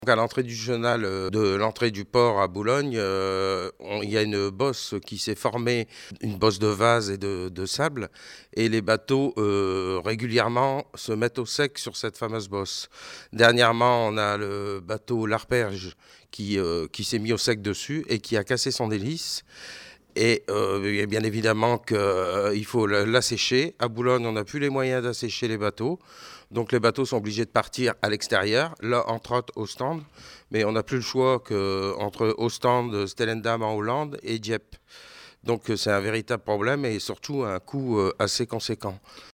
Donc à l'entrée du chenal de l'entrée du port à Boulogne, il y a une bosse qui s'est formée, une bosse de vase et de sable, et les bateaux régulièrement se mettent au sec sur cette fameuse bosse. Dernièrement, on a le bateau l'Arperge qui s'est mis au sec dessus et qui a cassé son hélice. Et bien évidemment qu'il faut l'assécher. À Boulogne, on n'a plus les moyens d'assécher les bateaux. Donc les bateaux sont obligés de partir à l'extérieur, là entre autres au stand. Mais on n'a plus le choix qu'entre Ostende, Stellendam en Hollande et Dieppe. Donc c'est un véritable problème et surtout un coût assez conséquent.